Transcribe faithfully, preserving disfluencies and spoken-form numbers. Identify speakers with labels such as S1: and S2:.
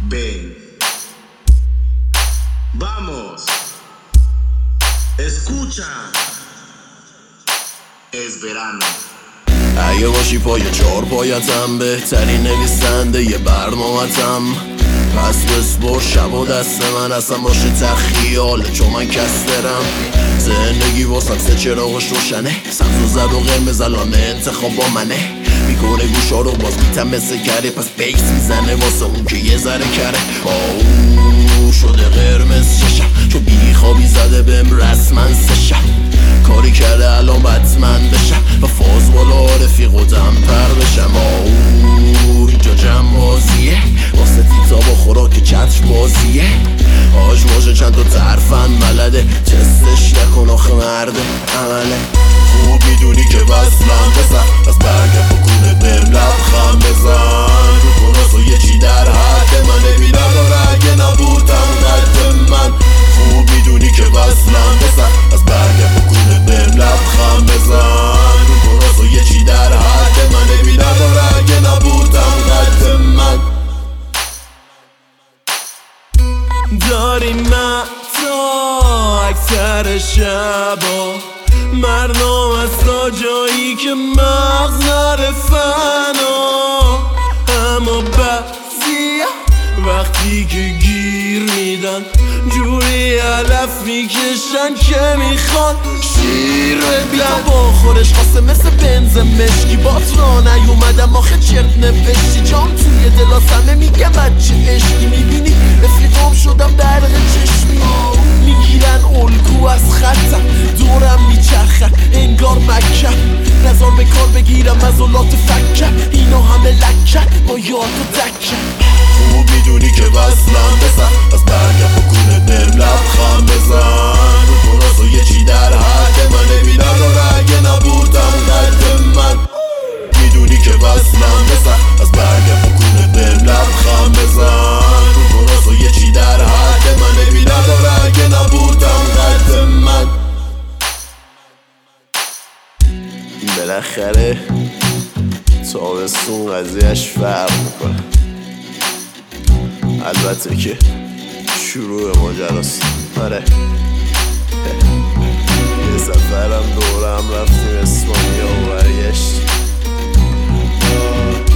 S1: Ven, vamos, escucha, es verano.
S2: اگه باشی پای چار پایتم، بهترین نویسنده یه برنامه‌تم. پس بسپر شب و دست من اصلا باشه تخیاله، چون من کسترم. زندگی واسم سه چراغش روشنه، سبز و زرد و قرمز الان انتخاب با منه. میکنه گوشا رو باز میتم مثل کره، پس بیس میزنه واسه اون که یه ذره کره. آوو شده قرمز چشم، چون بی خوابی زده بهم رسما سه شب. کاری کرده الان بتمن بشم و فاز بالا رفیق و دمپر بشم. آوو اینجا جمع بازیه، واسه تیتا با خوراک چتر بازیه. آج واژه چند تا ترفن بلده، تستش نکن آخه مرده عمله. خوب میدونی که وصلم بزن، از برگم بکنه بهم لبخم بزن. رو کناس و یه چی در حد منه، بی نداره اگه نبودم قد من. خوب میدونی که وصلم بزن، از برگم بکنه بهم لبخم بزن. رو کناس و یه چی در حد منه، بی نداره اگه نبودم قد من. داریم من تا اکثر شبا برنامه است تا جایی که مغز نره فنا. اما بعضی وقتی که گیر میدن جوری علف میکشن که میخوان شیر ببینن. با خورش خواسته مثل بنز مشکی، بات را نیومدم آخه چرت نوشتی. جام توی دلاسمه میگم بچه عشقی، میبینی رفیقام شدم برق چشمی. میگیرن الگو از خطم، دورم میچرخن انگار مکم. نظر به کار بگیرم مزالات فکم، اینا همه لکن با یاد و دکم. خوب میدونی که وصلم بزن، از برگم بکنه بهم لبخم بزن. رو کناس و یه چی در حد منه، بی نداره اگه نبودم قد من. میدونی که وصلم بزن، از برگم بکنه بهم لبخم بزن. رو کناس و یه چی در حد منه، بی نداره اگه نبودم قد من. بالاخره تابستون قضیهش فرق میکنه، البته که شروع ماجراست. آره یه سفرم دورم رفتیم اسپانیا و برگشت.